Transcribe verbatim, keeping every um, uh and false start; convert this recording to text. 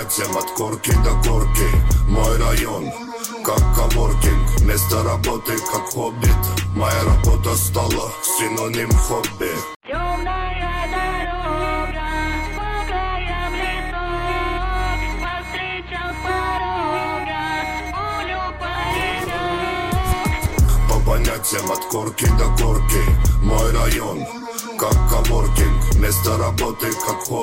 понятиям от корки до корки. Мой район, как коворкинг, вместо работы, как хоббит. Моя работа стала синоним хобби. Темная дорога, по краям лесов, повстречал с порога пулю паренек. По понятиям от корки до корки. Мой район, как коворкинг, вместо работы, как хобби.